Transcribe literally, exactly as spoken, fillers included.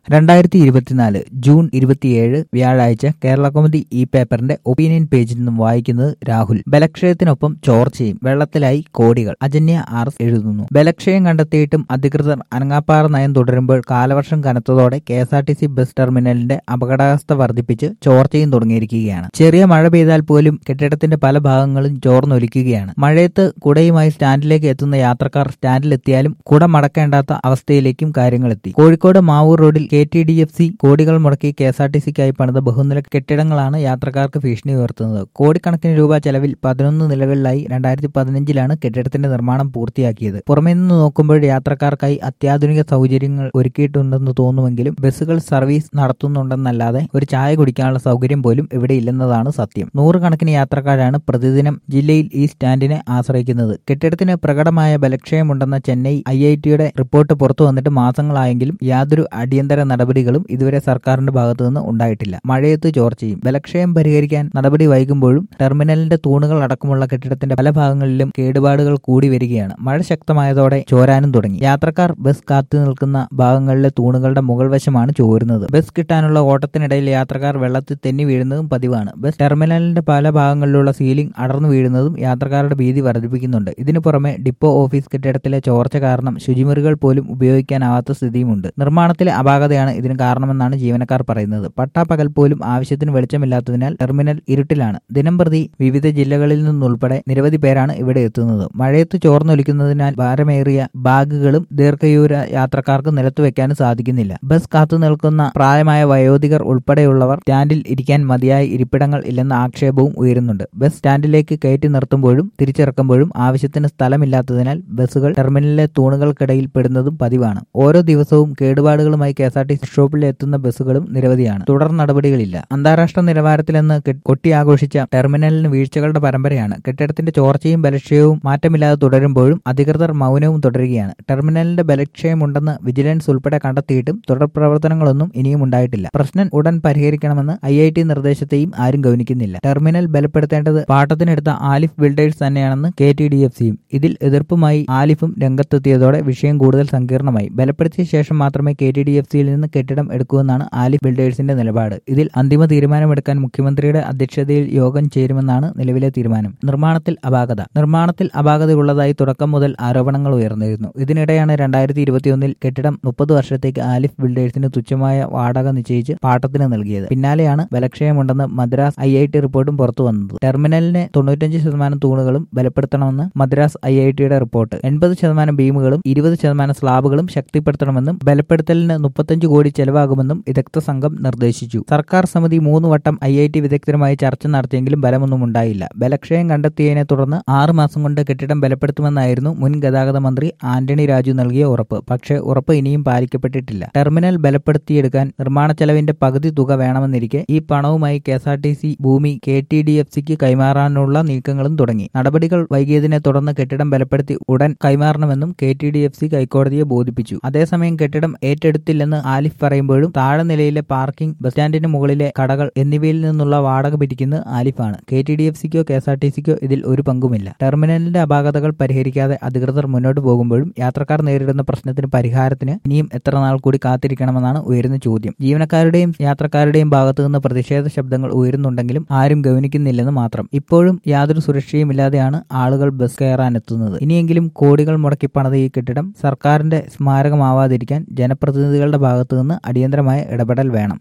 രണ്ടായിരത്തി ഇരുപത്തിനാല് ജൂൺ ഇരുപത്തിയേഴ് വ്യാഴാഴ്ച കേരളകൗമുദി ഈ പേപ്പറിന്റെ ഒപ്പീനിയൻ പേജിൽ നിന്നും വായിക്കുന്നത് രാഹുൽ. ബലക്ഷയത്തിനൊപ്പം ചോർച്ചയും, വെള്ളത്തിലായി കോടികൾ. അജന്യ ആർ എസ് എഴുതുന്നു. ബലക്ഷയം കണ്ടെത്തിയിട്ടും അധികൃതർ അനങ്ങാപ്പാറ നയം തുടരുമ്പോൾ കാലവർഷം കനത്തതോടെ K S R T C bus ടെർമിനലിന്റെ അപകടാവസ്ഥ വർദ്ധിപ്പിച്ച് ചോർച്ചയും തുടങ്ങിയിരിക്കുകയാണ്. ചെറിയ മഴ പെയ്താൽ പോലും കെട്ടിടത്തിന്റെ പല ഭാഗങ്ങളും ചോർന്നൊലിക്കുകയാണ്. മഴയത്ത് കുടയുമായി സ്റ്റാൻഡിലേക്ക് എത്തുന്ന യാത്രക്കാർ സ്റ്റാൻഡിലെത്തിയാലും കുട മടക്കേണ്ടാത്ത അവസ്ഥയിലേക്കും കാര്യങ്ങളെത്തി. കോഴിക്കോട് മാവൂർ റോഡിൽ K T D F C കോടികൾ മുടക്കി കെ എസ് ആർ ടി സിക്കായി പണിത ബഹുനില കെട്ടിടങ്ങളാണ് യാത്രക്കാർക്ക് ഭീഷണി ഉയർത്തുന്നത്. കോടിക്കണക്കിന് രൂപ ചെലവിൽ പതിനൊന്ന് നിലകളിലായി രണ്ടായിരത്തി പതിനഞ്ചിലാണ് കെട്ടിടത്തിന്റെ നിർമ്മാണം പൂർത്തിയാക്കിയത്. പുറമെ നിന്ന് നോക്കുമ്പോൾ യാത്രക്കാർക്കായി അത്യാധുനിക സൗകര്യങ്ങൾ ഒരുക്കിയിട്ടുണ്ടെന്ന് തോന്നുമെങ്കിലും ബസ്സുകൾ സർവീസ് നടത്തുന്നുണ്ടെന്നല്ലാതെ ഒരു ചായ കുടിക്കാനുള്ള സൗകര്യം പോലും ഇവിടെ ഇല്ലെന്നതാണ് സത്യം. നൂറുകണക്കിന് യാത്രക്കാരാണ് പ്രതിദിനം ജില്ലയിൽ ഈ സ്റ്റാൻഡിനെ ആശ്രയിക്കുന്നത്. കെട്ടിടത്തിന് പ്രകടമായ ബലക്ഷയമുണ്ടെന്ന ചെന്നൈ ഐ ഐ ടിയുടെ റിപ്പോർട്ട് പുറത്തു വന്നിട്ട് മാസങ്ങളായെങ്കിലും യാതൊരു അടിയന്തര നടപടികളും ഇതുവരെ സർക്കാരിന്റെ ഭാഗത്തുനിന്ന് ഉണ്ടായിട്ടില്ല. മഴയത്ത് ചോർച്ചയും. ബലക്ഷയം പരിഹരിക്കാൻ നടപടി വൈകുമ്പോഴും ടെർമിനലിന്റെ തൂണുകൾ അടക്കമുള്ള കെട്ടിടത്തിന്റെ പല ഭാഗങ്ങളിലും കേടുപാടുകൾ കൂടി വരികയാണ്. മഴ ശക്തമായതോടെ ചോരാനും തുടങ്ങി. യാത്രക്കാർ ബസ് കാത്തു നിൽക്കുന്ന ഭാഗങ്ങളിലെ തൂണുകളുടെ മുകൾ വശമാണ് ചോരുന്നത്. ബസ് കിട്ടാനുള്ള ഓട്ടത്തിനിടയിൽ യാത്രക്കാർ വെള്ളത്തിൽ തെന്നി വീഴുന്നതും പതിവാണ്. ബസ് ടെർമിനലിന്റെ പല ഭാഗങ്ങളിലുള്ള സീലിംഗ് അടർന്നു വീഴുന്നതും യാത്രക്കാരുടെ ഭീതി വർദ്ധിപ്പിക്കുന്നുണ്ട്. ഇതിനു പുറമെ ഡിപ്പോ ഓഫീസ് കെട്ടിടത്തിലെ ചോർച്ച കാരണം ശുചിമുറികൾ പോലും ഉപയോഗിക്കാനാവാത്ത സ്ഥിതിയുമുണ്ട്. നിർമ്മാണത്തിലെ അപാകതയാണ് ഇതിന് കാരണമെന്നാണ് ജീവനക്കാർ പറയുന്നത്. പട്ടാപ്പകൽ പോലും ആവശ്യത്തിന് വെളിച്ചമില്ലാത്തതിനാൽ ടെർമിനൽ ഇരുട്ടിലാണ്. ദിനംപ്രതി വിവിധ ജില്ലകളിൽ നിന്നുൾപ്പെടെ നിരവധി പേരാണ് ഇവിടെ എത്തുന്നത്. മഴയത്ത് ചോർന്നൊലിക്കുന്നതിനാൽ ഭാരമേറിയ ബാഗുകളും ദീർഘദൂര യാത്രക്കാർക്ക് നിലത്തു വെക്കാനും സാധിക്കുന്നില്ല. ബസ് കാത്തു നിൽക്കുന്ന പ്രായമായ വയോധികർ ഉൾപ്പെടെയുള്ളവർ സ്റ്റാൻഡിൽ ഇരിക്കാൻ മതിയായ ഇരിപ്പിടങ്ങൾ ഇല്ലെന്ന ആക്ഷേപവും ഉയരുന്നുണ്ട്. ബസ് സ്റ്റാൻഡിലേക്ക് കയറ്റി നിർത്തുമ്പോഴും തിരിച്ചിറക്കുമ്പോഴും ആവശ്യത്തിന് സ്ഥലമില്ലാത്തതിനാൽ ബസ്സുകൾ ടെർമിനലിലെ തൂണുകൾക്കിടയിൽ പെടുന്നതും പതിവാണ്. ഓരോ ദിവസവും കേടുപാടുകളുമായി K S R T C സ്റ്റോപ്പിൽ എത്തുന്ന ബസ്സുകളും നിരവധിയാണ്. തുടർ നടപടികളില്ല. അന്താരാഷ്ട്ര നിലവാരത്തിലെന്ന് കൊട്ടിയാഘോഷിച്ച ടെർമിനലിന് വീഴ്ചകളുടെ പരമ്പരയാണ്. കെട്ടിടത്തിന്റെ ചോർച്ചയും ബലക്ഷയവും മാറ്റമില്ലാതെ തുടരുമ്പോഴും അധികൃതർ മൗനവും തുടരുകയാണ്. ടെർമിനലിന്റെ ബലക്ഷയമുണ്ടെന്ന് വിജിലൻസ് ഉൾപ്പെടെ കണ്ടെത്തിയിട്ടും തുടർ പ്രവർത്തനങ്ങളൊന്നും ഇനിയും ഉണ്ടായിട്ടില്ല. പ്രശ്നം ഉടൻ പരിഹരിക്കണമെന്ന് ഐ ഐ ടി നിർദ്ദേശത്തെയും ആരും ഗൗനിക്കുന്നില്ല. ടെർമിനൽ ബലപ്പെടുത്തേണ്ടത് പാട്ടത്തിനെടുത്ത ആലിഫ് ബിൽഡേഴ്സ് തന്നെയാണെന്ന് കെ ടി ഡി എഫ് സിയും. ഇതിൽ എതിർപ്പുമായി ആലിഫും രംഗത്തെത്തിയതോടെ വിഷയം കൂടുതൽ സങ്കീർണമായി. ബലപ്പെടുത്തിയ ശേഷം മാത്രമേ കെ ടി ഡി എഫ് സിയിൽ നിന്ന് കെട്ടിടം എടുക്കുമെന്നാണ് ആലിഫ് ബിൽഡേഴ്സിന്റെ നിലപാട്. ഇതിൽ അന്തിമ തീരുമാനമെടുക്കാൻ മുഖ്യമന്ത്രിയുടെ അധ്യക്ഷതയിൽ യോഗം ചേരുമെന്നാണ് നിലവിലെ തീരുമാനം. നിർമ്മാണത്തിൽ അപാകത. നിർമ്മാണത്തിൽ അപാകതയുള്ളതായി തുടക്കം മുതൽ ആരോപണങ്ങൾ ഉയർന്നിരുന്നു. ഇതിനിടെയാണ് രണ്ടായിരത്തി ഇരുപത്തിയൊന്നിൽ കെട്ടിടം മുപ്പത് വർഷത്തേക്ക് ആലിഫ് ബിൽഡേഴ്സിന് തുച്ഛമായ വാടക നിശ്ചയിച്ച് പാട്ടത്തിന് നൽകിയത്. പിന്നാലെയാണ് ബലക്ഷയമുണ്ടെന്ന് മദ്രാസ് ഐ ഐ ടി റിപ്പോർട്ടും പുറത്തു വന്നത്. ടെർമിനലിനെ തൊണ്ണൂറ്റഞ്ച് ശതമാനം തൂണുകളും ബലപ്പെടുത്തണമെന്ന് മദ്രാസ് ഐ ഐ ടിയുടെ റിപ്പോർട്ട്. എൺപത് ശതമാനം ബീമുകളും ഇരുപത് ശതമാനം സ്ലാബുകളും ശക്തിപ്പെടുത്തണമെന്നും ബലപ്പെടുത്തലിന് മുപ്പത്തഞ്ച് കോടി ചെലവാകുമെന്നും വിദഗ്ധ സംഘം നിർദ്ദേശിച്ചു. സർക്കാർ സമിതി മൂന്ന് വട്ടം ഐ ഐ ടി വിദഗ്ധരുമായി ചർച്ച നടത്തിയെങ്കിലും ബലമൊന്നും ഉണ്ടായില്ല. ബലക്ഷയം കണ്ടെത്തിയതിനെ തുടർന്ന് ആറ് മാസം കൊണ്ട് കെട്ടിടം ബലപ്പെടുത്തുമെന്നായിരുന്നു മുൻ ഗതാഗത മന്ത്രി ആന്റണി രാജു നൽകിയ ഉറപ്പ്. പക്ഷേ ഉറപ്പ് ഇനിയും പാലിക്കപ്പെട്ടിട്ടില്ല. ടെർമിനൽ ബലപ്പെടുത്തിയെടുക്കാൻ നിർമ്മാണ ചെലവിന്റെ പകുതി തുക വേണമെന്നിരിക്കെ ഈ പണവുമായി K S R T C ഭൂമി കെ ടി ഡി എഫ് സിക്ക് കൈമാറാനുള്ള നീക്കങ്ങളും തുടങ്ങി. നടപടികൾ വൈകിയതിനെ തുടർന്ന് കെട്ടിടം ബലപ്പെടുത്തി ഉടൻ കൈമാറണമെന്നും K T D F C ഹൈക്കോടതിയെ ബോധിപ്പിച്ചു. അതേസമയം കെട്ടിടം ഏറ്റെടുത്തില്ലെന്ന് ആലിഫ് പറയുമ്പോഴും താഴെ നിലയിലെ പാർക്കിംഗ്, ബസ് സ്റ്റാൻഡിന് മുകളിലെ കടകൾ എന്നിവയിൽ നിന്നുള്ള വാടക പിരിക്കുന്നത് ആലിഫാണ്. കെ ടി ഡി എഫ് സിക്കോ കെ എസ് ആർ ടി സിക്കോ ഇതിൽ ഒരു പങ്കുമില്ല. ടെർമിനലിന്റെ അപാകതകൾ പരിഹരിക്കാതെ അധികൃതർ മുന്നോട്ട് പോകുമ്പോഴും യാത്രക്കാർ നേരിടുന്ന പ്രശ്നത്തിന് പരിഹാരത്തിന് ഇനിയും എത്ര നാൾ കൂടി കാത്തിരിക്കണമെന്നാണ് ഉയരുന്ന ചോദ്യം. ജീവനക്കാരുടെയും യാത്രക്കാരുടെയും ഭാഗത്തു നിന്ന് പ്രതിഷേധ ശബ്ദങ്ങൾ ഉയരുന്നുണ്ടെങ്കിലും ആരും ഗൗനിക്കുന്നില്ലെന്ന് മാത്രം. ഇപ്പോഴും യാതൊരു സുരക്ഷയുമില്ലാതെയാണ് ആളുകൾ ബസ് കയറാനെത്തുന്നത്. ഇനിയെങ്കിലും കോടികൾ മുടക്കി പണിത ഈ കെട്ടിടം സർക്കാരിന്റെ സ്മാരകമാവാതിരിക്കാൻ ജനപ്രതിനിധികളുടെ ഭാഗത്തു നിന്ന് അടിയന്തരമായ ഇടപെടൽ വേണം.